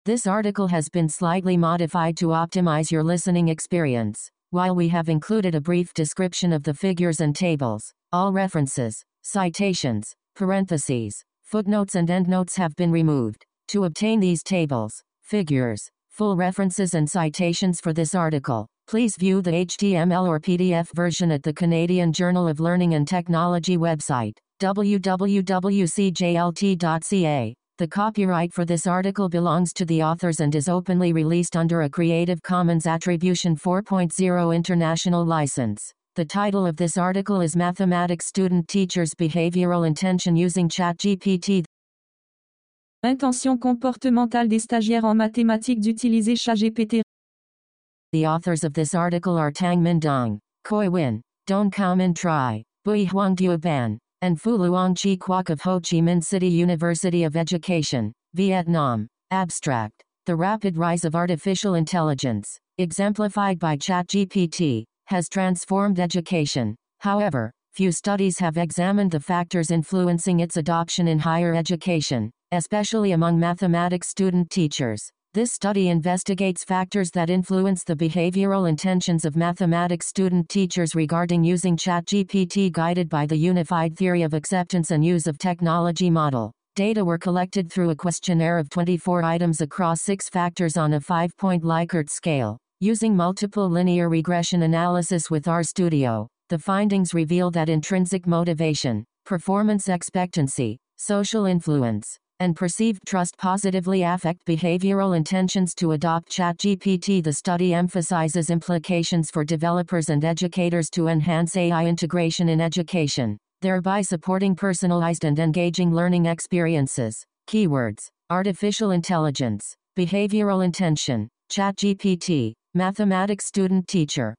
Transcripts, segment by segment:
This article has been slightly modified to optimize your listening experience. While we have included a brief description of the figures and tables, all references, citations, parentheses, footnotes and endnotes have been removed. To obtain these tables, figures, full references and citations for this article, please view the HTML or PDF version at the Canadian Journal of Learning and Technology website, www.cjlt.ca. The copyright for this article belongs to the authors and is openly released under a Creative Commons Attribution 4.0 International License. The title of this article is Mathematics Student Teachers Behavioral Intention Using ChatGPT. Intention comportementale des stagiaires en mathématiques d'utiliser ChatGPT. The authors of this article are Tang Min Dong, Khoi Win, Don Cao Min Tri, Bui Huang Dua Ban, and Phu Luong Chi Quoc of Ho Chi Minh City University of Education, Vietnam. Abstract. The rapid rise of artificial intelligence, exemplified by ChatGPT, has transformed education. However, few studies have examined the factors influencing its adoption in higher education, especially among mathematics student teachers. This study investigates factors that influence the behavioral intentions of mathematics student teachers regarding using ChatGPT, guided by the Unified Theory of Acceptance and Use of Technology model. Data were collected through a questionnaire of 24 items across 6 factors on a 5-point Likert scale. Using multiple linear regression analysis with RStudio, the findings reveal that intrinsic motivation, performance expectancy, social influence, and perceived trust positively affect behavioral intentions to adopt ChatGPT. The study emphasizes implications for developers and educators to enhance AI integration in education, thereby supporting personalized and engaging learning experiences. Keywords: artificial intelligence, behavioral intention, ChatGPT, mathematics student teacher.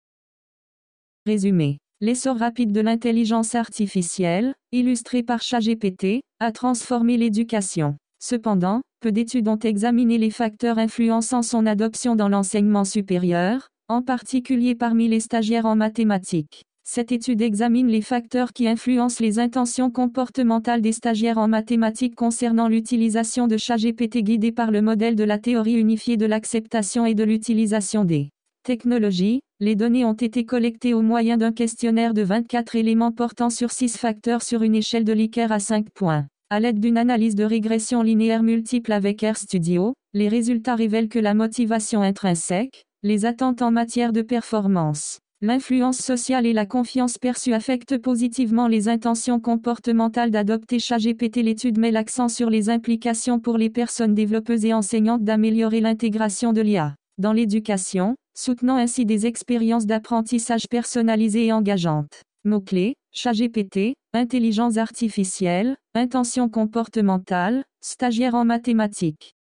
Résumé. L'essor rapide de l'intelligence artificielle, illustré par ChatGPT, a transformé l'éducation. Cependant, peu d'études ont examiné les facteurs influençant son adoption dans l'enseignement supérieur, en particulier parmi les stagiaires en mathématiques. Cette étude examine les facteurs qui influencent les intentions comportementales des stagiaires en mathématiques concernant l'utilisation de ChatGPT, guidée par le modèle de la théorie unifiée de l'acceptation et de l'utilisation des technologies. Les données ont été collectées au moyen d'un questionnaire de 24 éléments portant sur 6 facteurs sur une échelle de Likert à 5 points. À l'aide d'une analyse de régression linéaire multiple avec RStudio, les résultats révèlent que la motivation intrinsèque, les attentes en matière de performance, l'influence sociale et la confiance perçue affectent positivement les intentions comportementales d'adopter ChatGPT. L'étude met l'accent sur les implications pour les personnes développeuses et enseignantes d'améliorer l'intégration de l'IA dans l'éducation, soutenant ainsi des expériences d'apprentissage personnalisées et engageantes. Mots-clés: ChatGPT, intelligence artificielle, intention comportementale, stagiaire en mathématiques.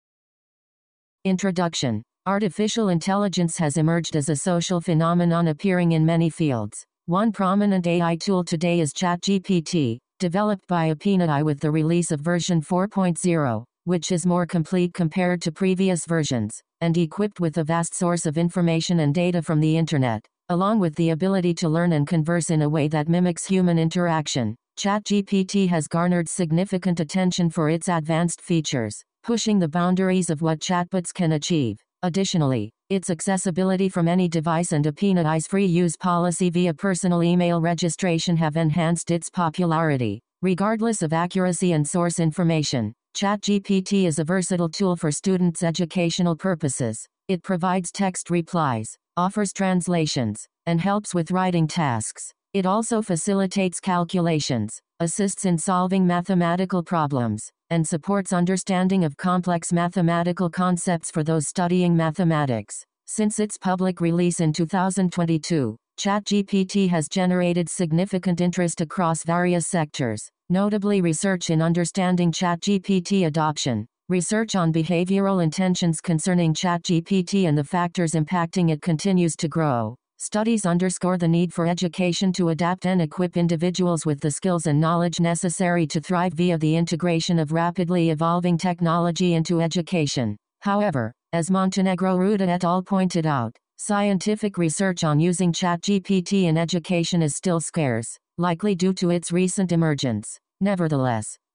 Introduction. Artificial intelligence has emerged as a social phenomenon appearing in many fields. One prominent AI tool today is ChatGPT, developed by OpenAI with the release of version 4.0, which is more complete compared to previous versions, and equipped with a vast source of information and data from the internet, along with the ability to learn and converse in a way that mimics human interaction. ChatGPT has garnered significant attention for its advanced features, pushing the boundaries of what chatbots can achieve. Additionally, its accessibility from any device and OpenAI's free use policy via personal email registration have enhanced its popularity. Regardless of accuracy and source information, ChatGPT is a versatile tool for students' educational purposes. It provides text replies, offers translations, and helps with writing tasks. It also facilitates calculations, assists in solving mathematical problems, and supports understanding of complex mathematical concepts for those studying mathematics. Since its public release in 2022, ChatGPT has generated significant interest across various sectors, notably research in understanding ChatGPT adoption, research on behavioral intentions concerning ChatGPT and the factors impacting it continues to grow. Studies underscore the need for education to adapt and equip individuals with the skills and knowledge necessary to thrive via the integration of rapidly evolving technology into education. However, as Montenegro Ruda et al. Pointed out, scientific research on using ChatGPT in education is still scarce, likely due to its recent emergence. Nevertheless,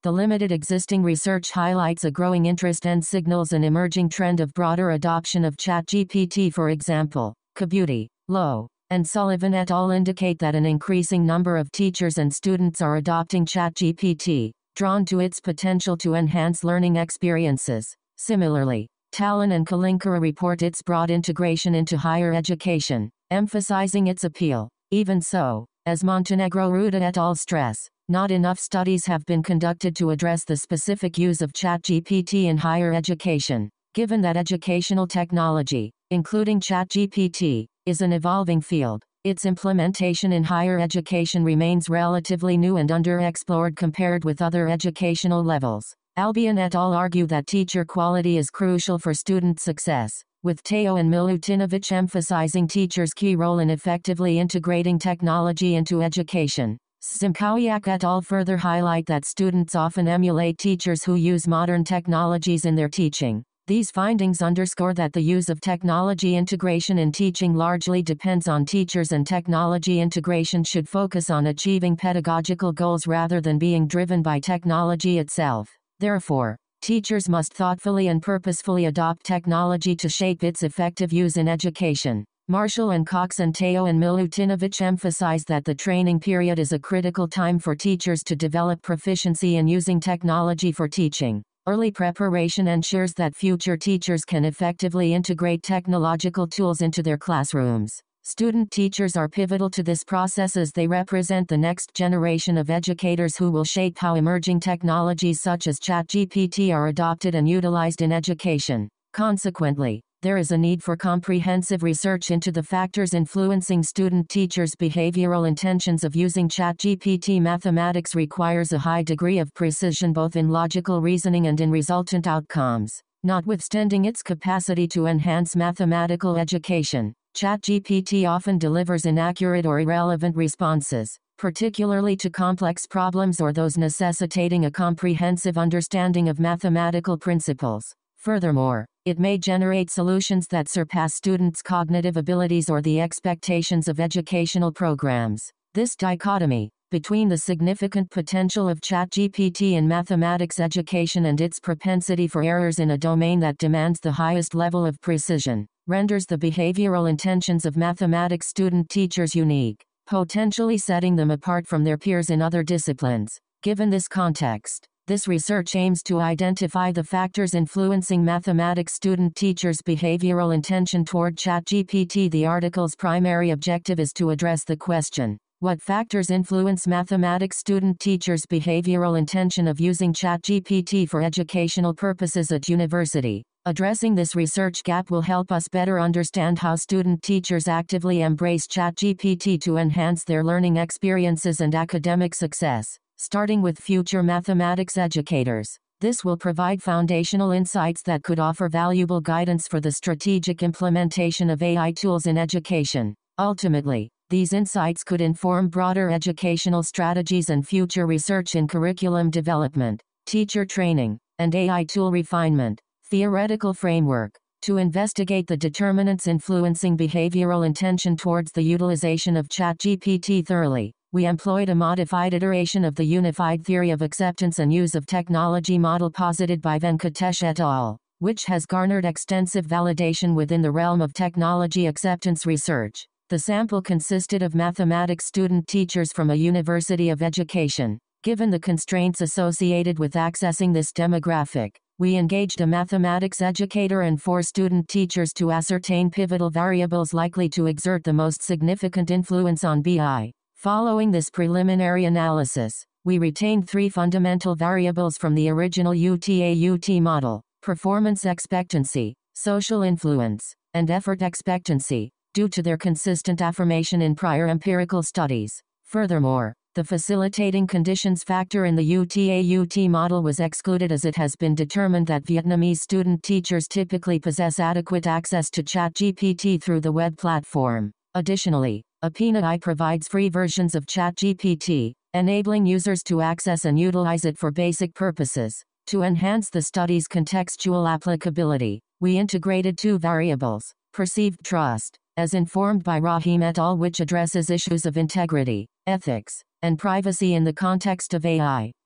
The limited existing research highlights a growing interest and signals an emerging trend of broader adoption of ChatGPT. For example, Kabuti, Lowe, and Sullivan et al. Indicate that an increasing number of teachers and students are adopting ChatGPT, drawn to its potential to enhance learning experiences. Similarly, Talon and Kalinkara report its broad integration into higher education, emphasizing its appeal. Even so, as Montenegro Ruda et al. Stress, not enough studies have been conducted to address the specific use of ChatGPT in higher education. Given that educational technology, including ChatGPT, is an evolving field, its implementation in higher education remains relatively new and underexplored compared with other educational levels. Albion et al. Argue that teacher quality is crucial for student success, with Teo and Milutinovic emphasizing teachers' key role in effectively integrating technology into education. Simkowiak et al. Further highlight that students often emulate teachers who use modern technologies in their teaching. These findings underscore that the use of technology integration in teaching largely depends on teachers, and technology integration should focus on achieving pedagogical goals rather than being driven by technology itself. Therefore, teachers must thoughtfully and purposefully adopt technology to shape its effective use in education. Marshall and Cox and Teo and Milutinovic emphasize that the training period is a critical time for teachers to develop proficiency in using technology for teaching. Early preparation ensures that future teachers can effectively integrate technological tools into their classrooms. Student teachers are pivotal to this process as they represent the next generation of educators who will shape how emerging technologies such as ChatGPT are adopted and utilized in education. Consequently, there is a need for comprehensive research into the factors influencing student teachers' behavioral intentions of using ChatGPT. Mathematics requires a high degree of precision both in logical reasoning and in resultant outcomes. Notwithstanding its capacity to enhance mathematical education, ChatGPT often delivers inaccurate or irrelevant responses, particularly to complex problems or those necessitating a comprehensive understanding of mathematical principles. Furthermore, it may generate solutions that surpass students' cognitive abilities or the expectations of educational programs. This dichotomy between the significant potential of ChatGPT in mathematics education and its propensity for errors in a domain that demands the highest level of precision renders the behavioral intentions of mathematics student teachers unique, potentially setting them apart from their peers in other disciplines. Given this context, this research aims to identify the factors influencing mathematics student teachers' behavioral intention toward ChatGPT. The article's primary objective is to address the question, what factors influence mathematics student teachers' behavioral intention of using ChatGPT for educational purposes at university? Addressing this research gap will help us better understand how student teachers actively embrace ChatGPT to enhance their learning experiences and academic success. Starting with future mathematics educators, this will provide foundational insights that could offer valuable guidance for the strategic implementation of AI tools in education. Ultimately, these insights could inform broader educational strategies and future research in curriculum development, teacher training, and AI tool refinement. Theoretical framework. To investigate the determinants influencing behavioral intention towards the utilization of ChatGPT thoroughly, we employed a modified iteration of the Unified Theory of Acceptance and Use of Technology model posited by Venkatesh et al., which has garnered extensive validation within the realm of technology acceptance research. The sample consisted of mathematics student teachers from a university of education. Given the constraints associated with accessing this demographic, we engaged a mathematics educator and 4 student teachers to ascertain pivotal variables likely to exert the most significant influence on BI. Following this preliminary analysis, we retained 3 fundamental variables from the original UTA-UT model: performance expectancy, social influence, and effort expectancy, due to their consistent affirmation in prior empirical studies. Furthermore, the facilitating conditions factor in the UTA-UT model was excluded as it has been determined that Vietnamese student teachers typically possess adequate access to ChatGPT through the web platform. Additionally, APINA-I provides free versions of ChatGPT, enabling users to access and utilize it for basic purposes. To enhance the study's contextual applicability, we integrated 2 variables: perceived trust, as informed by Rahim et al., which addresses issues of integrity, ethics, and privacy in the context of AI.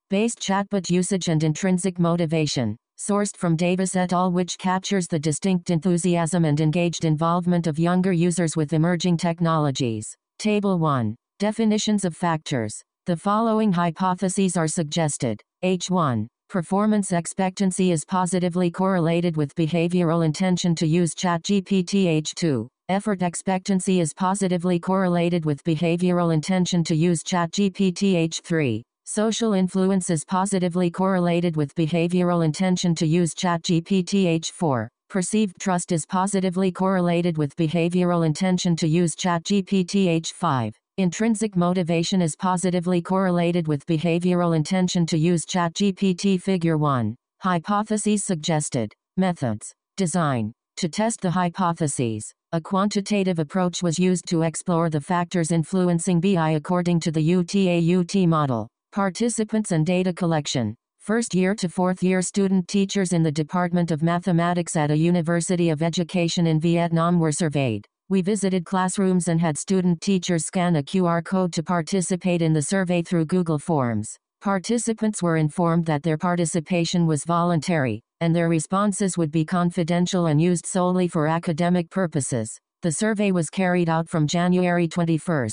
Based chatbot usage and intrinsic motivation. Sourced from Davis et al., which captures the distinct enthusiasm and engaged involvement of younger users with emerging technologies. Table 1. Definitions of factors. The following hypotheses are suggested. H1. Performance expectancy is positively correlated with behavioral intention to use ChatGPT. H2. Effort expectancy is positively correlated with behavioral intention to use ChatGPT. H3. Social influence is positively correlated with behavioral intention to use ChatGPT. H4. Perceived trust is positively correlated with behavioral intention to use ChatGPT. H5. Intrinsic motivation is positively correlated with behavioral intention to use ChatGPT. Figure 1. Hypotheses suggested. Methods. Design. To test the hypotheses, a quantitative approach was used to explore the factors influencing BI according to the UTA-UT model. Participants and data collection. First year to fourth year student teachers in the Department of Mathematics at a University of Education in Vietnam were surveyed. We visited classrooms and had student teachers scan a QR code to participate in the survey through Google Forms. Participants were informed that their participation was voluntary, and their responses would be confidential and used solely for academic purposes. The survey was carried out from January 21,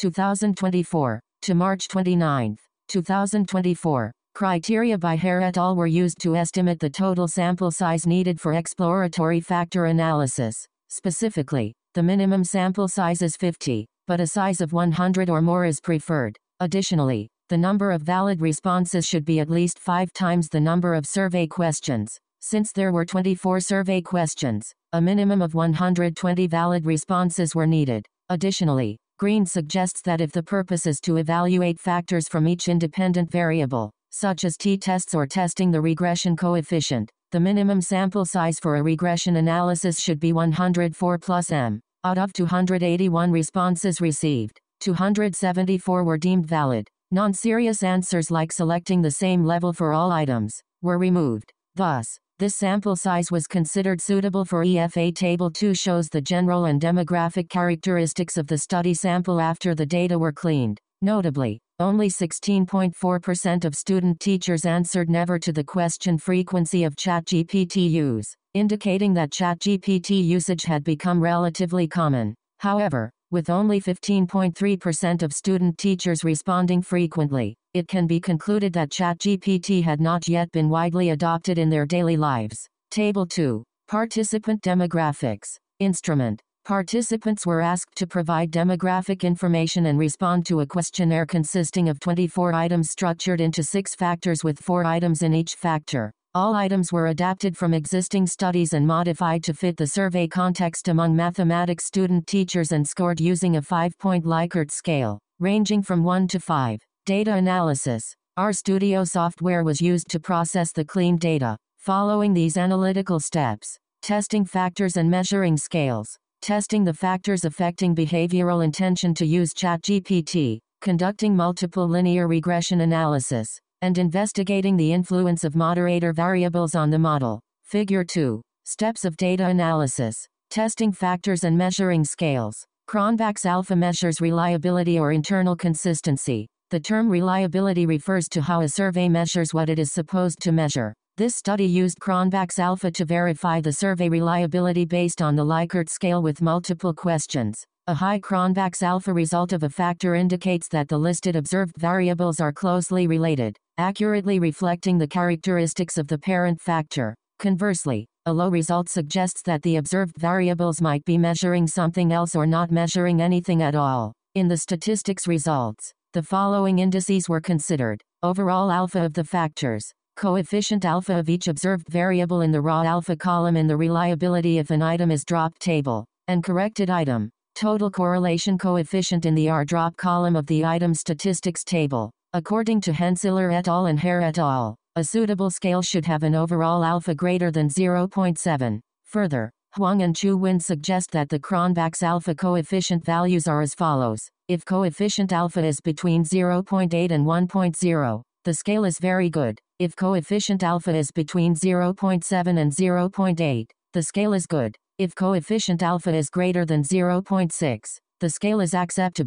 2024, to March 29, 2024. Criteria by Hare et al. Were used to estimate the total sample size needed for exploratory factor analysis. Specifically, the minimum sample size is 50, but a size of 100 or more is preferred. Additionally, the number of valid responses should be at least 5 times the number of survey questions. Since there were 24 survey questions, a minimum of 120 valid responses were needed. Additionally, Green suggests that if the purpose is to evaluate factors from each independent variable, such as t-tests or testing the regression coefficient, the minimum sample size for a regression analysis should be 104 plus m. Out of 281 responses received, 274 were deemed valid. Non-serious answers like selecting the same level for all items were removed. Thus, this sample size was considered suitable for EFA. Table 2 shows the general and demographic characteristics of the study sample after the data were cleaned. Notably, only 16.4% of student teachers answered never to the question frequency of ChatGPT use, indicating that ChatGPT usage had become relatively common. However, with only 15.3% of student teachers responding frequently, it can be concluded that ChatGPT had not yet been widely adopted in their daily lives. Table 2. Participant demographics. Instrument. Participants were asked to provide demographic information and respond to a questionnaire consisting of 24 items structured into 6 factors with 4 items in each factor. All items were adapted from existing studies and modified to fit the survey context among mathematics student teachers and scored using a 5-point Likert scale, ranging from 1 to 5. Data analysis. RStudio software was used to process the cleaned data. Following these analytical steps: testing factors and measuring scales, testing the factors affecting behavioral intention to use ChatGPT, conducting multiple linear regression analysis, and investigating the influence of moderator variables on the model. Figure 2. Steps of data analysis. Testing factors and measuring scales. Cronbach's alpha measures reliability or internal consistency. The term reliability refers to how a survey measures what it is supposed to measure. This study used Cronbach's alpha to verify the survey reliability based on the Likert scale with multiple questions. A high Cronbach's alpha result of a factor indicates that the listed observed variables are closely related, accurately reflecting the characteristics of the parent factor. Conversely, a low result suggests that the observed variables might be measuring something else or not measuring anything at all. In the statistics results, the following indices were considered: overall alpha of the factors, coefficient alpha of each observed variable in the raw alpha column in the reliability if an item is dropped table, and corrected item, total correlation coefficient in the R-drop column of the item statistics table. According to Hensiller et al. And Hare et al., a suitable scale should have an overall alpha greater than 0.7. Further, Huang and Chu Win suggest that the Cronbach's alpha coefficient values are as follows. If coefficient alpha is between 0.8 and 1.0, the scale is very good. If coefficient alpha is between 0.7 and 0.8, the scale is good. If coefficient alpha is greater than 0.6, the scale is acceptable.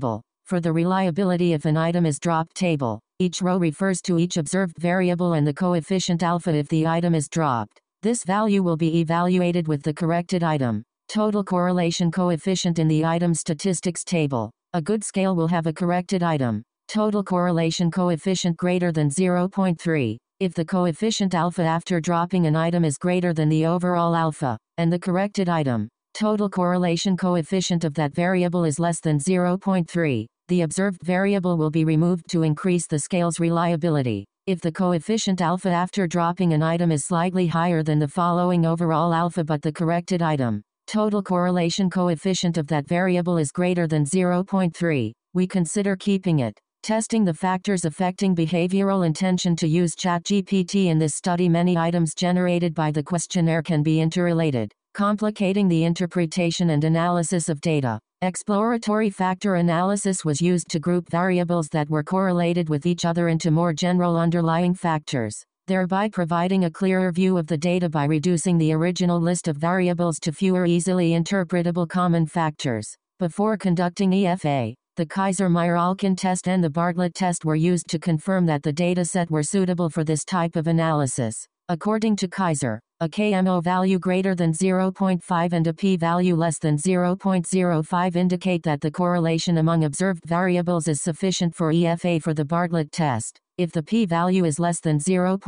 For the reliability if an item is dropped table, each row refers to each observed variable and the coefficient alpha if the item is dropped. This value will be evaluated with the corrected item. Total correlation coefficient in the item statistics table. A good scale will have a corrected item. Total correlation coefficient greater than 0.3. If the coefficient alpha after dropping an item is greater than the overall alpha, and the corrected item, total correlation coefficient of that variable is less than 0.3, the observed variable will be removed to increase the scale's reliability. If the coefficient alpha after dropping an item is slightly higher than the following overall alpha but the corrected item, total correlation coefficient of that variable is greater than 0.3, we consider keeping it. Testing the factors affecting behavioral intention to use ChatGPT in this study. Many items generated by the questionnaire can be interrelated, complicating the interpretation and analysis of data. Exploratory factor analysis was used to group variables that were correlated with each other into more general underlying factors, thereby providing a clearer view of the data by reducing the original list of variables to fewer easily interpretable common factors. Before conducting EFA, the Kaiser-Meyer-Alkin test and the Bartlett test were used to confirm that the dataset were suitable for this type of analysis. According to Kaiser, a KMO value greater than 0.5 and a p-value less than 0.05 indicate that the correlation among observed variables is sufficient for EFA. For the Bartlett test, if the p-value is less than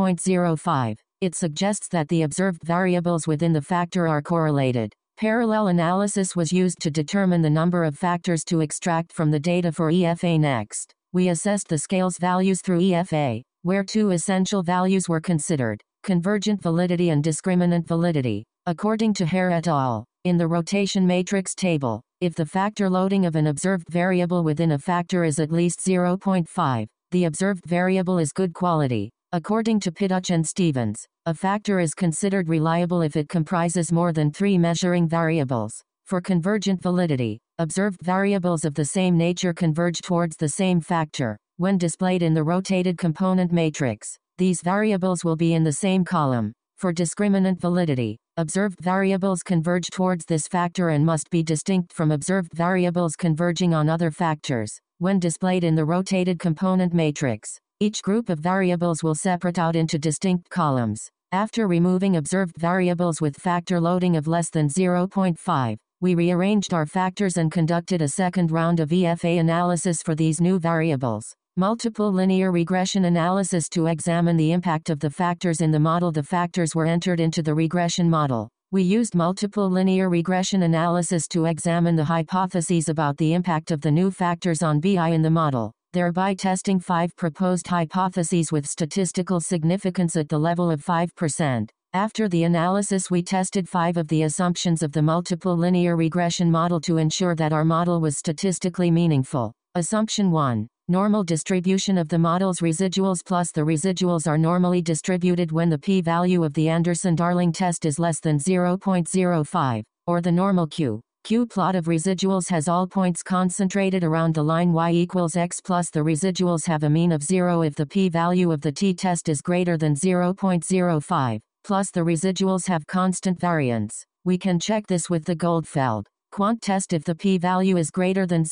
0.05, it suggests that the observed variables within the factor are correlated. Parallel analysis was used to determine the number of factors to extract from the data for EFA. Next, we assessed the scale's values through EFA, where two essential values were considered: convergent validity and discriminant validity. According to Hare et al., in the rotation matrix table, if the factor loading of an observed variable within a factor is at least 0.5, the observed variable is good quality. According to Pidduch and Stevens, a factor is considered reliable if it comprises more than 3 measuring variables. For convergent validity, observed variables of the same nature converge towards the same factor. When displayed in the rotated component matrix, these variables will be in the same column. For discriminant validity, observed variables converge towards this factor and must be distinct from observed variables converging on other factors. When displayed in the rotated component matrix, each group of variables will separate out into distinct columns. After removing observed variables with factor loading of less than 0.5, we rearranged our factors and conducted a second round of EFA analysis for these new variables. Multiple linear regression analysis to examine the impact of the factors in the model. The factors were entered into the regression model. We used multiple linear regression analysis to examine the hypotheses about the impact of the new factors on BI in the model, thereby testing 5 proposed hypotheses with statistical significance at the level of 5%. After the analysis, we tested 5 of the assumptions of the multiple linear regression model to ensure that our model was statistically meaningful. Assumption 1. Normal distribution of the model's residuals plus the residuals are normally distributed when the p-value of the Anderson-Darling test is less than 0.05, or the normal Q plot of residuals has all points concentrated around the line y equals x plus the residuals have a mean of 0 if the p-value of the t-test is greater than 0.05, plus the residuals have constant variance. We can check this with the Goldfeld quant test if the p-value is greater than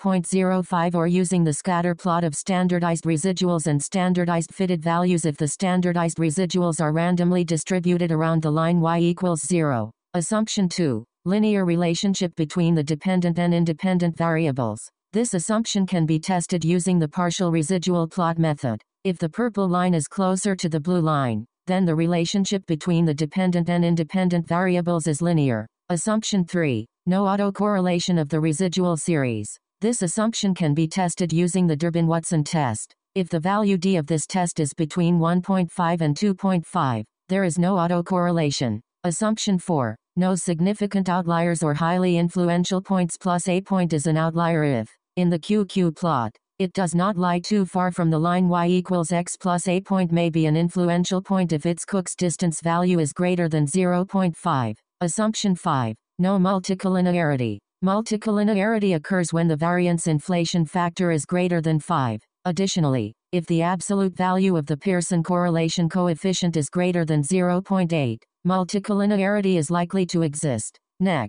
0.05 or using the scatter plot of standardized residuals and standardized fitted values if the standardized residuals are randomly distributed around the line y equals 0. Assumption 2. Linear relationship between the dependent and independent variables. This assumption can be tested using the partial residual plot method. If the purple line is closer to the blue line, then the relationship between the dependent and independent variables is linear. Assumption 3. No autocorrelation of the residual series. This assumption can be tested using the Durbin-Watson test. If the value d of this test is between 1.5 and 2.5, there is no autocorrelation. Assumption 4. No significant outliers or highly influential points plus a point is an outlier if, in the QQ plot, it does not lie too far from the line y equals x plus a point may be an influential point if its Cook's distance value is greater than 0.5. Assumption 5. No multicollinearity. Multicollinearity occurs when the variance inflation factor is greater than 5. Additionally, if the absolute value of the Pearson correlation coefficient is greater than 0.8, multicollinearity is likely to exist. Next,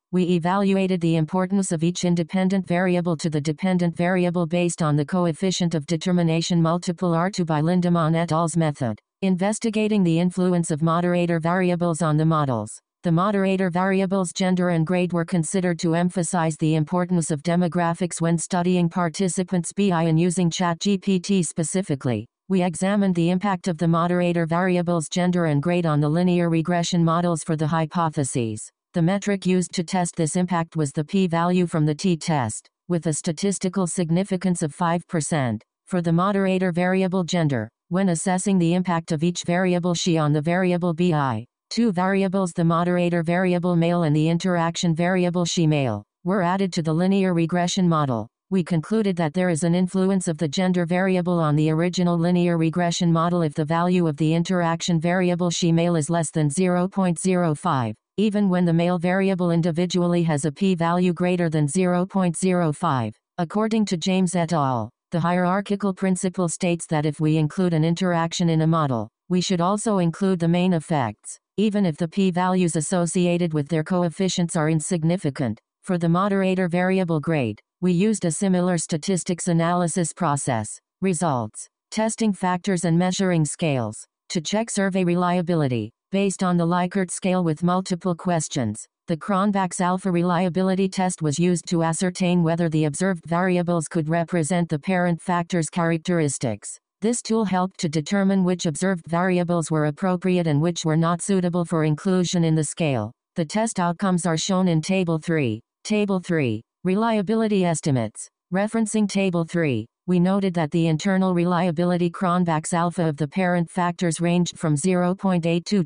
We evaluated the importance of each independent variable to the dependent variable based on the coefficient of determination multiple R2 by Lindemann et al.'s method, investigating the influence of moderator variables on the models. The moderator variables gender and grade were considered to emphasize the importance of demographics when studying participants' BI and using ChatGPT specifically. We examined the impact of the moderator variables gender and grade on the linear regression models for the hypotheses. The metric used to test this impact was the p-value from the t-test, with a statistical significance of 5%. For the moderator variable gender, when assessing the impact of each variable she on the variable BI, two variables, the moderator variable male and the interaction variable she male, were added to the linear regression model. We concluded that there is an influence of the gender variable on the original linear regression model if the value of the interaction variable she male is less than 0.05, even when the male variable individually has a p-value greater than 0.05. According to James et al., the hierarchical principle states that if we include an interaction in a model, we should also include the main effects, even if the p-values associated with their coefficients are insignificant. For the moderator variable grade, we used a similar statistics analysis process. Results: testing factors and measuring scales. To check survey reliability, based on the Likert scale with multiple questions, the Cronbach's alpha reliability test was used to ascertain whether the observed variables could represent the parent factor's characteristics. This tool helped to determine which observed variables were appropriate and which were not suitable for inclusion in the scale. The test outcomes are shown in Table 3. Table 3. Reliability estimates. Referencing Table 3, we noted that the internal reliability Cronbach's alpha of the parent factors ranged from 0.82 to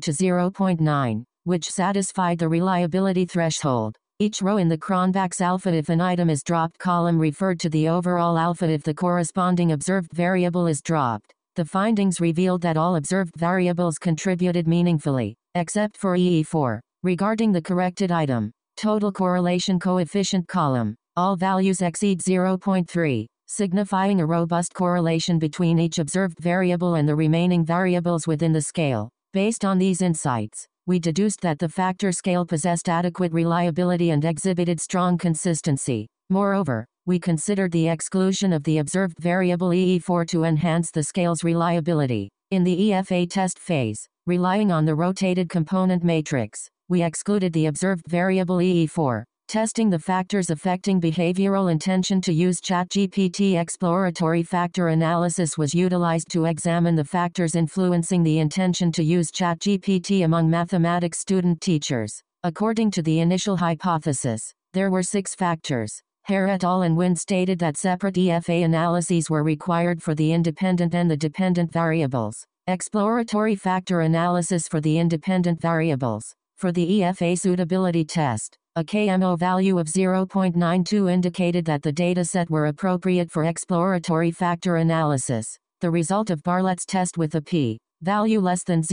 0.9, which satisfied the reliability threshold. Each row in the Cronbach's alpha if an item is dropped column referred to the overall alpha if the corresponding observed variable is dropped. The findings revealed that all observed variables contributed meaningfully, except for EE4. Regarding the corrected item, total correlation coefficient column, all values exceed 0.3, signifying a robust correlation between each observed variable and the remaining variables within the scale. Based on these insights, we deduced that the factor scale possessed adequate reliability and exhibited strong consistency. Moreover, we considered the exclusion of the observed variable EE4 to enhance the scale's reliability. In the EFA test phase, relying on the rotated component matrix, we excluded the observed variable EE4. Testing the factors affecting behavioral intention to use ChatGPT exploratory factor analysis was utilized to examine the factors influencing the intention to use ChatGPT among mathematics student teachers. According to the initial hypothesis, there were 6 factors. Hare et al. And Wynn stated that separate EFA analyses were required for the independent and the dependent variables. Exploratory factor analysis for the independent variables. For the EFA suitability test, a KMO value of 0.92 indicated that the dataset were appropriate for exploratory factor analysis. The result of Bartlett's test with a p-value less than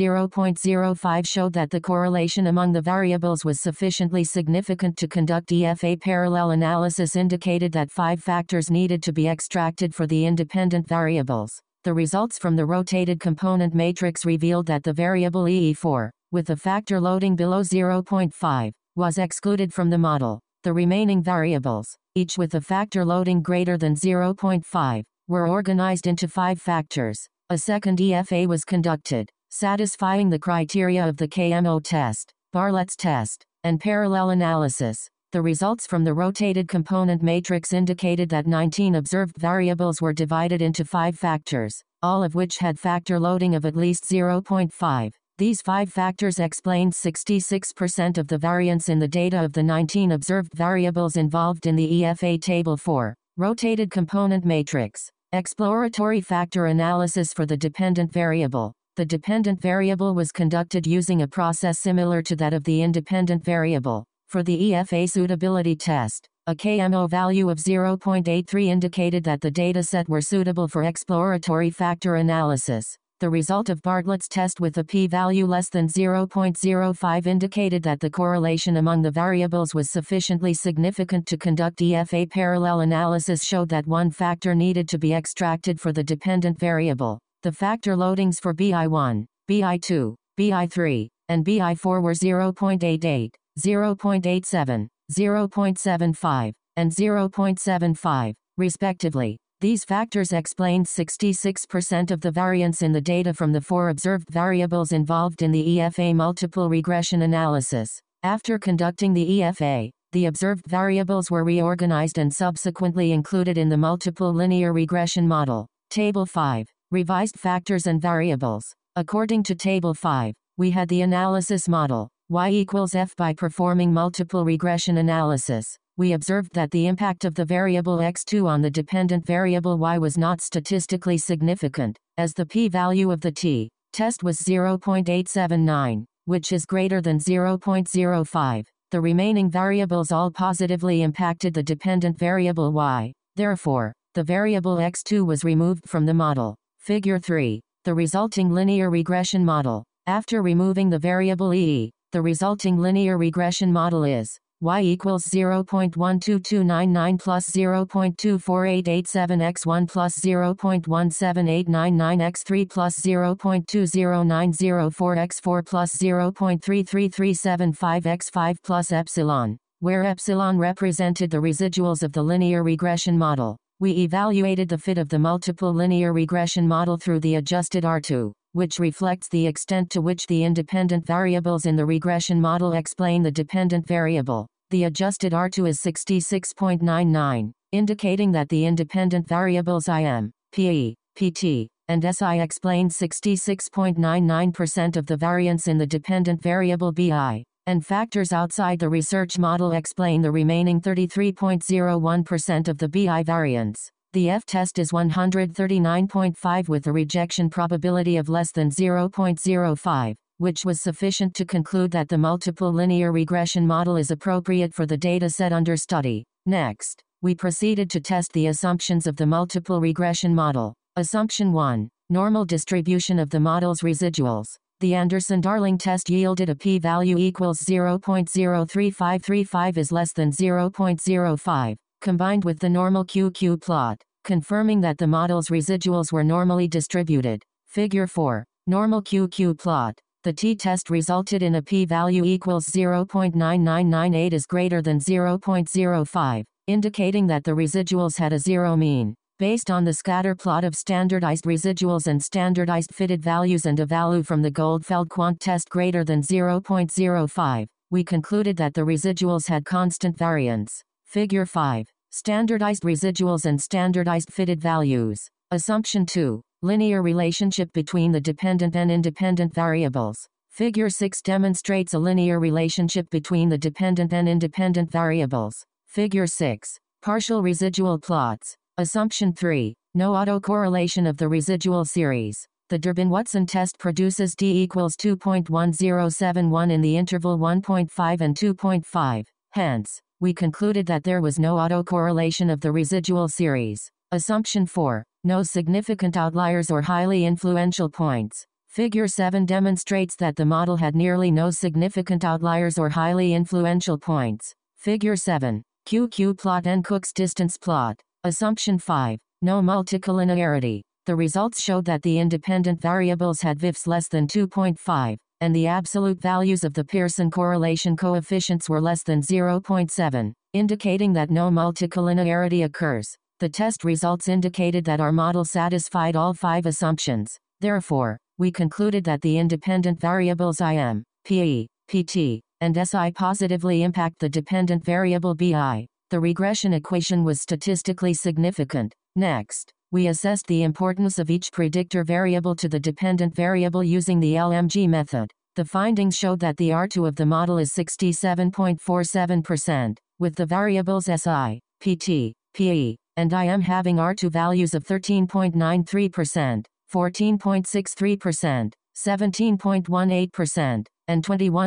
0.05 showed that the correlation among the variables was sufficiently significant to conduct EFA parallel analysis indicated that 5 factors needed to be extracted for the independent variables. The results from the rotated component matrix revealed that the variable EE4, with a factor loading below 0.5, was excluded from the model. The remaining variables, each with a factor loading greater than 0.5, were organized into 5 factors. A second EFA was conducted, satisfying the criteria of the KMO test, Bartlett's test, and parallel analysis. The results from the rotated component matrix indicated that 19 observed variables were divided into 5 factors, all of which had factor loading of at least 0.5. These 5 factors explained 66% of the variance in the data of the 19 observed variables involved in the EFA Table 4. Rotated component matrix. Exploratory factor analysis for the dependent variable. The dependent variable was conducted using a process similar to that of the independent variable. For the EFA suitability test, a KMO value of 0.83 indicated that the dataset were suitable for exploratory factor analysis. The result of Bartlett's test with a p-value less than 0.05 indicated that the correlation among the variables was sufficiently significant to conduct EFA parallel analysis showed that 1 factor needed to be extracted for the dependent variable. The factor loadings for BI1, BI2, BI3, and BI4 were 0.88, 0.87, 0.75, and 0.75, respectively. These factors explained 66% of the variance in the data from the 4 observed variables involved in the EFA multiple regression analysis. After conducting the EFA, the observed variables were reorganized and subsequently included in the multiple linear regression model. Table 5. Revised factors and variables. According to Table 5, we had the analysis model, y equals f. By performing multiple regression analysis, we observed that the impact of the variable x2 on the dependent variable y was not statistically significant, as the p-value of the t-test was 0.879, which is greater than 0.05. The remaining variables all positively impacted the dependent variable y. Therefore, the variable x2 was removed from the model. Figure 3. The resulting linear regression model. After removing the variable e, the resulting linear regression model is y equals 0.12299 plus 0.24887x1 plus 0.17899x3 plus 0.20904x4 plus 0.33375x5 plus epsilon, where epsilon represented the residuals of the linear regression model. We evaluated the fit of the multiple linear regression model through the adjusted R2, which reflects the extent to which the independent variables in the regression model explain the dependent variable. The adjusted R2 is 66.99, indicating that the independent variables IM, PE, PT, and SI explain 66.99% of the variance in the dependent variable BI, and factors outside the research model explain the remaining 33.01% of the BI variance. The F-test is 139.5 with a rejection probability of less than 0.05, which was sufficient to conclude that the multiple linear regression model is appropriate for the data set under study. Next, we proceeded to test the assumptions of the multiple regression model. Assumption 1. Normal distribution of the model's residuals. The Anderson-Darling test yielded a p-value equals 0.03535 is less than 0.05, combined with the normal QQ plot, confirming that the model's residuals were normally distributed. Figure 4. Normal QQ plot. The t-test resulted in a p-value equals 0.9998 is greater than 0.05, indicating that the residuals had a zero mean. Based on the scatter plot of standardized residuals and standardized fitted values and a value from the Goldfeld quant test greater than 0.05, we concluded that the residuals had constant variance. Figure 5. Standardized residuals and standardized fitted values. Assumption 2. Linear relationship between the dependent and independent variables. Figure 6 demonstrates a linear relationship between the dependent and independent variables. Figure 6. Partial residual plots. Assumption 3. No autocorrelation of the residual series. The Durbin-Watson test produces d equals 2.1071 in the interval 1.5 and 2.5. Hence, we concluded that there was no autocorrelation of the residual series. Assumption 4. No significant outliers or highly influential points. Figure 7 demonstrates that the model had nearly no significant outliers or highly influential points. Figure 7. QQ plot and Cook's distance plot. Assumption 5. No multicollinearity. The results showed that the independent variables had VIFs less than 2.5, and the absolute values of the Pearson correlation coefficients were less than 0.7, indicating that no multicollinearity occurs. The test results indicated that our model satisfied all 5 assumptions. Therefore, we concluded that the independent variables IM, PE, PT, and SI positively impact the dependent variable BI. The regression equation was statistically significant. Next, we assessed the importance of each predictor variable to the dependent variable using the LMG method. The findings showed that the R2 of the model is 67.47%, with the variables SI, PT, PE, and IM having R2 values of 13.93%, 14.63%, 17.18%, and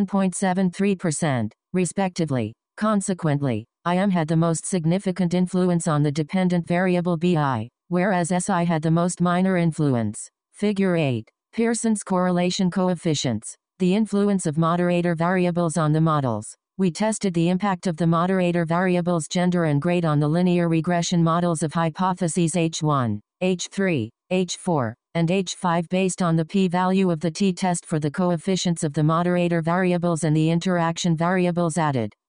21.73%, respectively. Consequently, IM had the most significant influence on the dependent variable BI, whereas SI had the most minor influence. Figure 8. Pearson's correlation coefficients. The influence of moderator variables on the models. We tested the impact of the moderator variables gender and grade on the linear regression models of hypotheses H1, H3, H4, and H5 based on the p-value of the t-test for the coefficients of the moderator variables and the interaction variables added.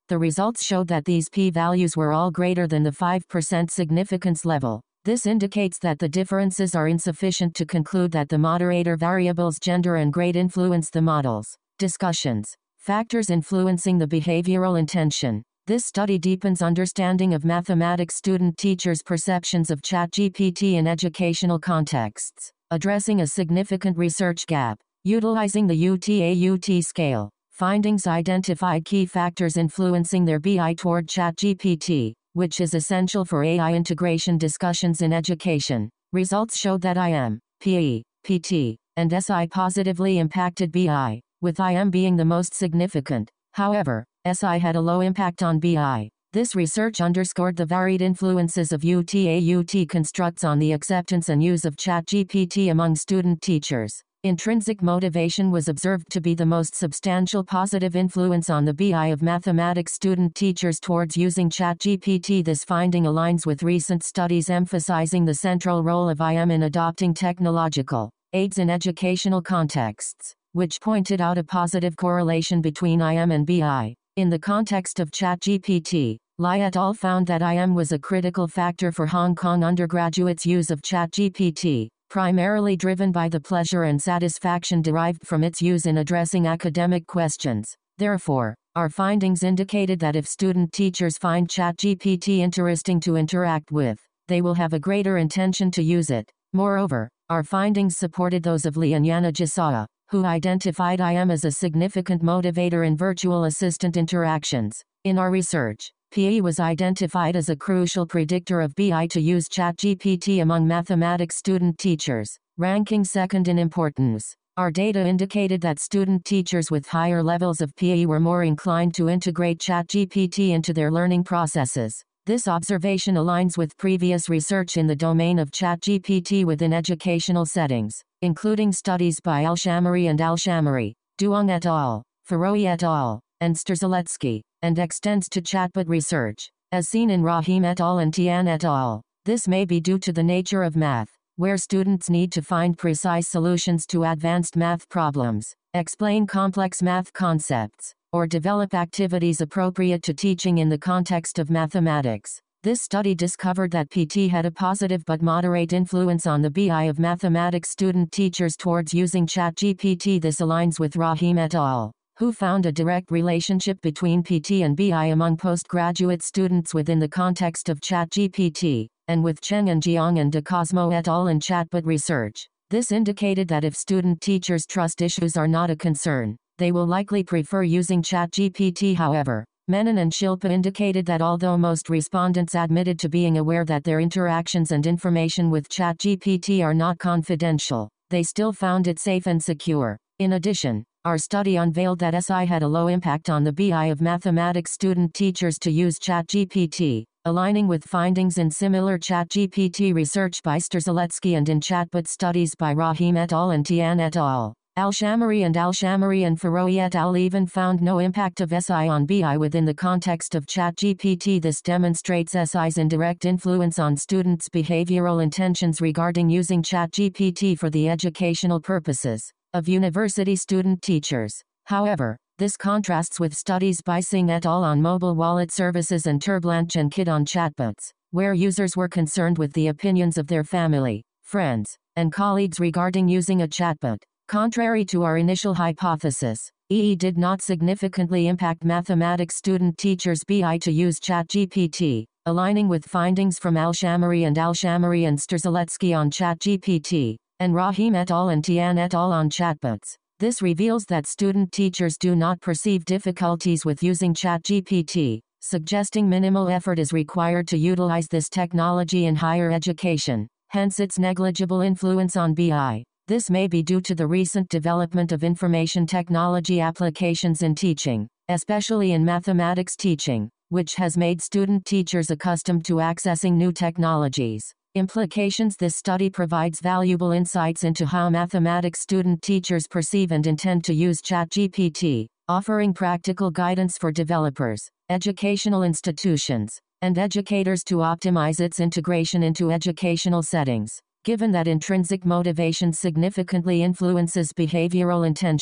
The results showed that these p-values were all greater than the 5% significance level. This indicates that the differences are insufficient to conclude that the moderator variables gender and grade influence the models. Discussions. Factors influencing the behavioral intention. This study deepens understanding of mathematics student teachers' perceptions of ChatGPT in educational contexts, addressing a significant research gap. Utilizing the UTA-UT scale, findings identified key factors influencing their BI toward ChatGPT, which is essential for AI integration discussions in education. Results showed that IM, PE, PT, and SI positively impacted BI, with IM being the most significant. However, SI had a low impact on BI. This research underscored the varied influences of UTA-UT constructs on the acceptance and use of ChatGPT among student teachers. Intrinsic motivation was observed to be the most substantial positive influence on the BI of mathematics student teachers towards using ChatGPT. This finding aligns with recent studies emphasizing the central role of IM in adopting technological aids in educational contexts, which pointed out a positive correlation between IM and BI. In the context of ChatGPT, Lai et al. Found that IM was a critical factor for Hong Kong undergraduates' use of ChatGPT, primarily driven by the pleasure and satisfaction derived from its use in addressing academic questions. Therefore, our findings indicated that if student teachers find ChatGPT interesting to interact with, they will have a greater intention to use it. Moreover, our findings supported those of Lee and Yanagisawa, who identified IM as a significant motivator in virtual assistant interactions. In our research, PE was identified as a crucial predictor of BI to use ChatGPT among mathematics student teachers, ranking second in importance. Our data indicated that student teachers with higher levels of PE were more inclined to integrate ChatGPT into their learning processes. This observation aligns with previous research in the domain of ChatGPT within educational settings, including studies by Alshamary and Alshamary, Duong et al., Feroe et al., and Strzeletsky, and extends to chatbot research, as seen in Rahim et al. And Tian et al. This may be due to the nature of math, where students need to find precise solutions to advanced math problems, explain complex math concepts, or develop activities appropriate to teaching in the context of mathematics. This study discovered that PT had a positive but moderate influence on the BI of mathematics student teachers towards using ChatGPT. This aligns with Rahim et al., who found a direct relationship between PT and BI among postgraduate students within the context of ChatGPT, and with Cheng and Jiang and De Cosmo et al. In chatbot research. This indicated that if student teachers' trust issues are not a concern, they will likely prefer using ChatGPT. However, Menon and Shilpa indicated that although most respondents admitted to being aware that their interactions and information with ChatGPT are not confidential, they still found it safe and secure. In addition, our study unveiled that SI had a low impact on the BI of mathematics student teachers to use ChatGPT, aligning with findings in similar ChatGPT research by Strzeletsky and in chatbot studies by Rahim et al. And Tian et al. Alshamary and Feroe et al. Even found no impact of SI on BI within the context of ChatGPT. This demonstrates SI's indirect influence on students' behavioral intentions regarding using ChatGPT for the educational purposes of university student teachers. However, this contrasts with studies by Singh et al. On mobile wallet services and Turblanche and Kid on chatbots, where users were concerned with the opinions of their family, friends, and colleagues regarding using a chatbot. Contrary to our initial hypothesis, EE did not significantly impact mathematics student teachers' BI to use ChatGPT, aligning with findings from Alshamary and Strzeletsky on ChatGPT, and Rahim et al. And Tian et al. On chatbots. This reveals that student teachers do not perceive difficulties with using ChatGPT, suggesting minimal effort is required to utilize this technology in higher education, hence its negligible influence on BI. This may be due to the recent development of information technology applications in teaching, especially in mathematics teaching, which has made student teachers accustomed to accessing new technologies. Implications. This study provides valuable insights into how mathematics student teachers perceive and intend to use ChatGPT, offering practical guidance for developers, educational institutions, and educators to optimize its integration into educational settings. Given that intrinsic motivation significantly influences behavioral intention,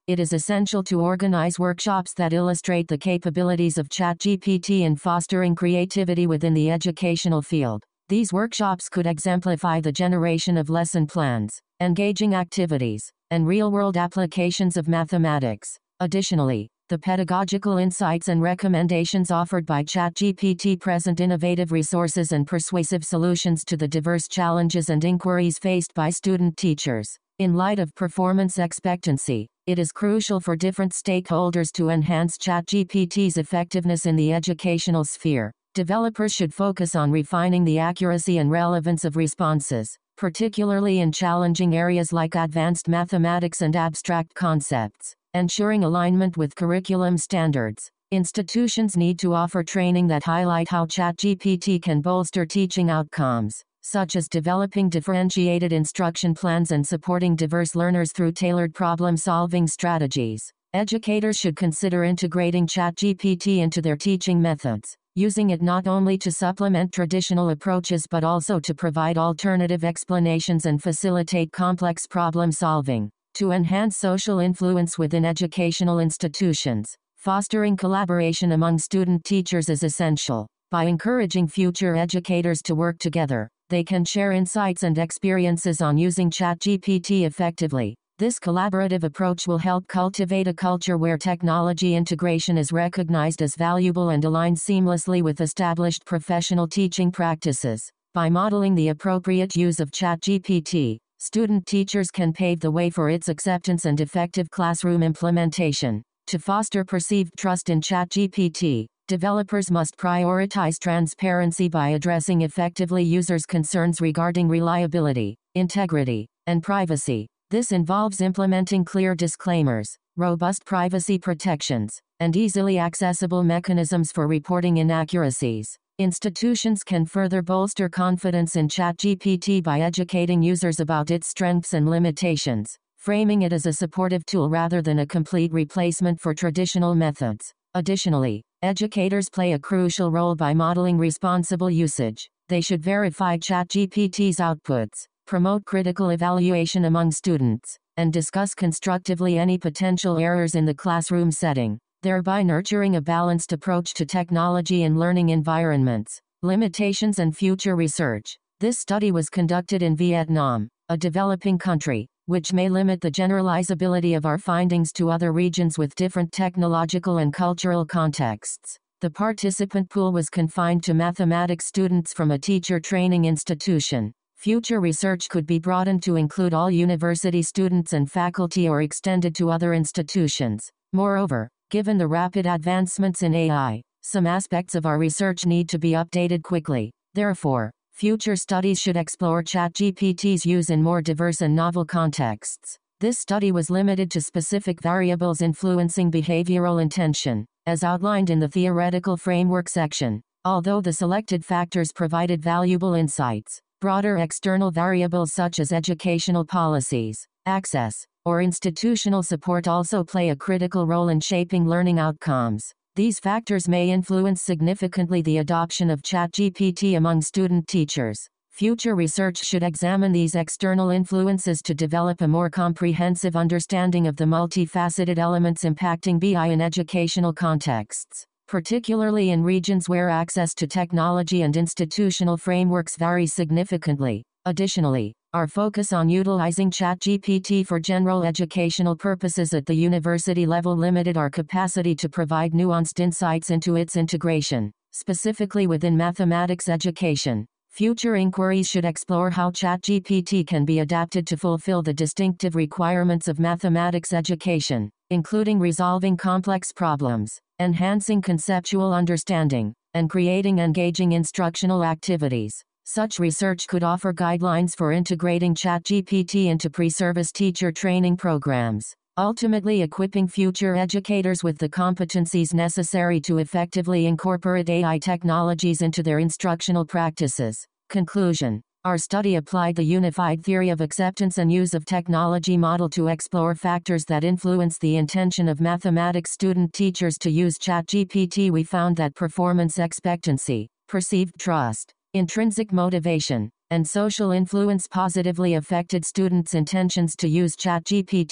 it is essential to organize workshops that illustrate the capabilities of ChatGPT in fostering creativity within the educational field. These workshops could exemplify the generation of lesson plans, engaging activities, and real-world applications of mathematics. Additionally, the pedagogical insights and recommendations offered by ChatGPT present innovative resources and persuasive solutions to the diverse challenges and inquiries faced by student teachers. In light of performance expectancy, it is crucial for different stakeholders to enhance ChatGPT's effectiveness in the educational sphere. Developers should focus on refining the accuracy and relevance of responses, particularly in challenging areas like advanced mathematics and abstract concepts, ensuring alignment with curriculum standards. Institutions need to offer training that highlight how ChatGPT can bolster teaching outcomes, such as developing differentiated instruction plans and supporting diverse learners through tailored problem-solving strategies. Educators should consider integrating ChatGPT into their teaching methods, using it not only to supplement traditional approaches but also to provide alternative explanations and facilitate complex problem solving. To enhance social influence within educational institutions, fostering collaboration among student teachers is essential. By encouraging future educators to work together, they can share insights and experiences on using ChatGPT effectively. This collaborative approach will help cultivate a culture where technology integration is recognized as valuable and aligned seamlessly with established professional teaching practices. By modeling the appropriate use of ChatGPT, student teachers can pave the way for its acceptance and effective classroom implementation. To foster perceived trust in ChatGPT, developers must prioritize transparency by addressing effectively users' concerns regarding reliability, integrity, and privacy. This involves implementing clear disclaimers, robust privacy protections, and easily accessible mechanisms for reporting inaccuracies. Institutions can further bolster confidence in ChatGPT by educating users about its strengths and limitations, framing it as a supportive tool rather than a complete replacement for traditional methods. Additionally, educators play a crucial role by modeling responsible usage. They should verify ChatGPT's outputs, promote critical evaluation among students, and discuss constructively any potential errors in the classroom setting, thereby nurturing a balanced approach to technology and learning environments. Limitations and future research. This study was conducted in Vietnam, a developing country, which may limit the generalizability of our findings to other regions with different technological and cultural contexts. The participant pool was confined to mathematics students from a teacher training institution. Future research could be broadened to include all university students and faculty or extended to other institutions. Moreover, given the rapid advancements in AI, some aspects of our research need to be updated quickly. Therefore, future studies should explore ChatGPT's use in more diverse and novel contexts. This study was limited to specific variables influencing behavioral intention, as outlined in the theoretical framework section. Although the selected factors provided valuable insights, broader external variables such as educational policies, access, or institutional support also play a critical role in shaping learning outcomes. These factors may influence significantly the adoption of ChatGPT among student teachers. Future research should examine these external influences to develop a more comprehensive understanding of the multifaceted elements impacting BI in educational contexts, particularly in regions where access to technology and institutional frameworks vary significantly. Additionally, our focus on utilizing ChatGPT for general educational purposes at the university level limited our capacity to provide nuanced insights into its integration, specifically within mathematics education. Future inquiries should explore how ChatGPT can be adapted to fulfill the distinctive requirements of mathematics education, including resolving complex problems, enhancing conceptual understanding, and creating engaging instructional activities. Such research could offer guidelines for integrating ChatGPT into pre-service teacher training programs, ultimately equipping future educators with the competencies necessary to effectively incorporate AI technologies into their instructional practices. Conclusion. Our study applied the unified theory of acceptance and use of technology model to explore factors that influence the intention of mathematics student teachers to use ChatGPT. We found that performance expectancy, perceived trust, intrinsic motivation, and social influence positively affected students' intentions to use ChatGPT.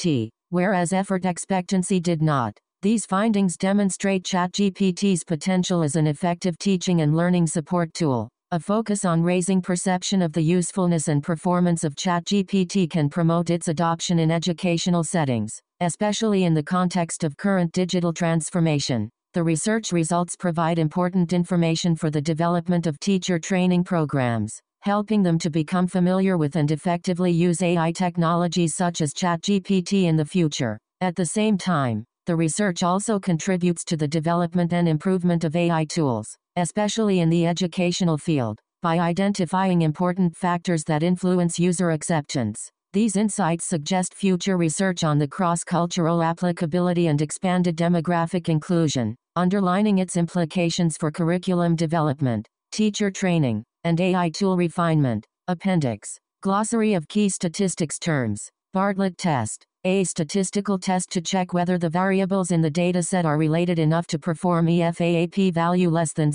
whereas effort expectancy did not. These findings demonstrate ChatGPT's potential as an effective teaching and learning support tool. A focus on raising perception of the usefulness and performance of ChatGPT can promote its adoption in educational settings, especially in the context of current digital transformation. The research results provide important information for the development of teacher training programs, helping them to become familiar with and effectively use AI technologies such as ChatGPT in the future. At the same time, the research also contributes to the development and improvement of AI tools, especially in the educational field, by identifying important factors that influence user acceptance. These insights suggest future research on the cross-cultural applicability and expanded demographic inclusion, underlining its implications for curriculum development, teacher training, and AI tool refinement. Appendix. Glossary of key statistics terms. Bartlett test. A statistical test to check whether the variables in the dataset are related enough to perform if a p-value less than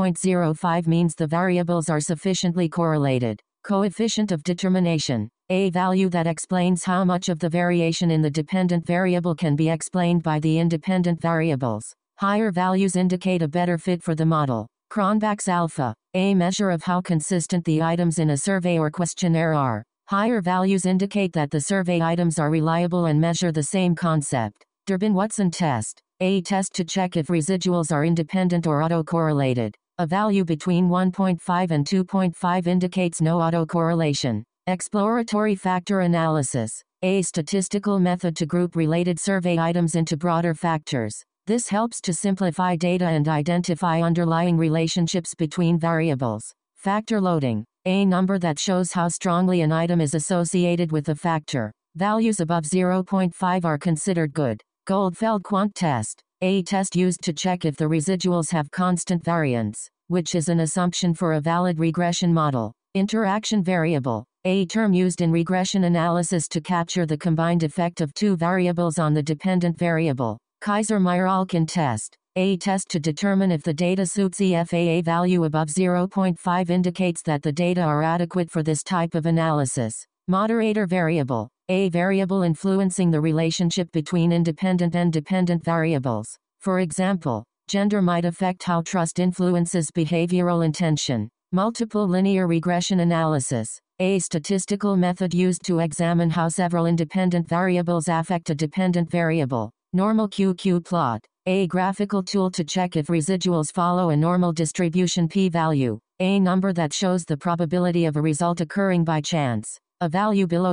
0.05 means the variables are sufficiently correlated. Coefficient of determination. A value that explains how much of the variation in the dependent variable can be explained by the independent variables. Higher values indicate a better fit for the model. Cronbach's alpha. A measure of how consistent the items in a survey or questionnaire are. Higher values indicate that the survey items are reliable and measure the same concept. Durbin-Watson test. A test to check if residuals are independent or autocorrelated. A value between 1.5 and 2.5 indicates no autocorrelation. Exploratory factor analysis. A statistical method to group related survey items into broader factors. This helps to simplify data and identify underlying relationships between variables. Factor loading. A number that shows how strongly an item is associated with a factor. Values above 0.5 are considered good. Goldfeld quant test. A test used to check if the residuals have constant variance, which is an assumption for a valid regression model. Interaction variable. A term used in regression analysis to capture the combined effect of two variables on the dependent variable. Kaiser-Meyer-Alkin test. A test to determine if the data suits EFA. A value above 0.5 indicates that the data are adequate for this type of analysis. Moderator variable. A variable influencing the relationship between independent and dependent variables. For example, gender might affect how trust influences behavioral intention. Multiple linear regression analysis. A statistical method used to examine how several independent variables affect a dependent variable. Normal QQ plot. A graphical tool to check if residuals follow a normal distribution p-value. A number that shows the probability of a result occurring by chance. A value below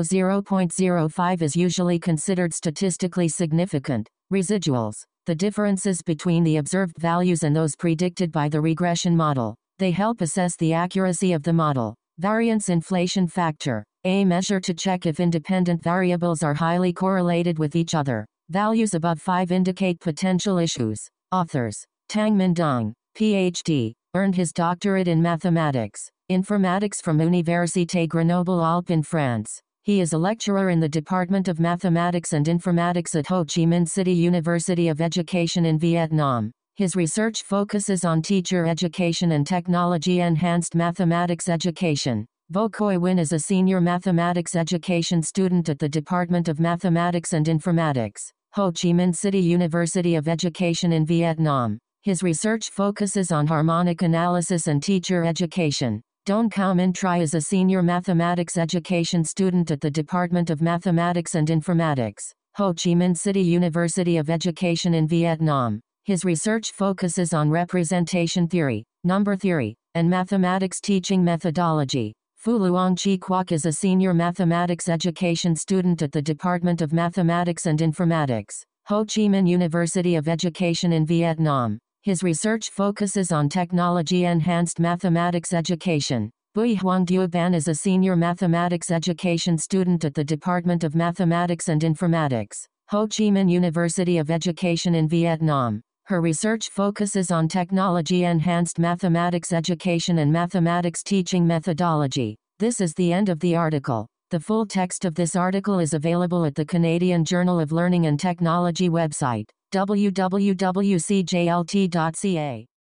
0.05 is usually considered statistically significant. Residuals. The differences between the observed values and those predicted by the regression model. They help assess the accuracy of the model. Variance inflation factor. A measure to check if independent variables are highly correlated with each other. Values above 5 indicate potential issues. Authors. Tang-Min Dong, Ph.D., earned his doctorate in mathematics, informatics from Université Grenoble-Alpes in France. He is a lecturer in the Department of Mathematics and Informatics at Ho Chi Minh City University of Education in Vietnam. His research focuses on teacher education and technology-enhanced mathematics education. Vo Coi Nguyen is a senior mathematics education student at the Department of Mathematics and Informatics, Ho Chi Minh City University of Education in Vietnam. His research focuses on harmonic analysis and teacher education. Don Cao Minh Tri is a senior mathematics education student at the Department of Mathematics and Informatics, Ho Chi Minh City University of Education in Vietnam. His research focuses on representation theory, number theory, and mathematics teaching methodology. Phu Luong Chi Quoc is a senior mathematics education student at the Department of Mathematics and Informatics, Ho Chi Minh University of Education in Vietnam. His research focuses on technology-enhanced mathematics education. Bui Hoang Duy Ban is a senior mathematics education student at the Department of Mathematics and Informatics, Ho Chi Minh University of Education in Vietnam. Her research focuses on technology-enhanced mathematics education and mathematics teaching methodology. This is the end of the article. The full text of this article is available at the Canadian Journal of Learning and Technology website, www.cjlt.ca.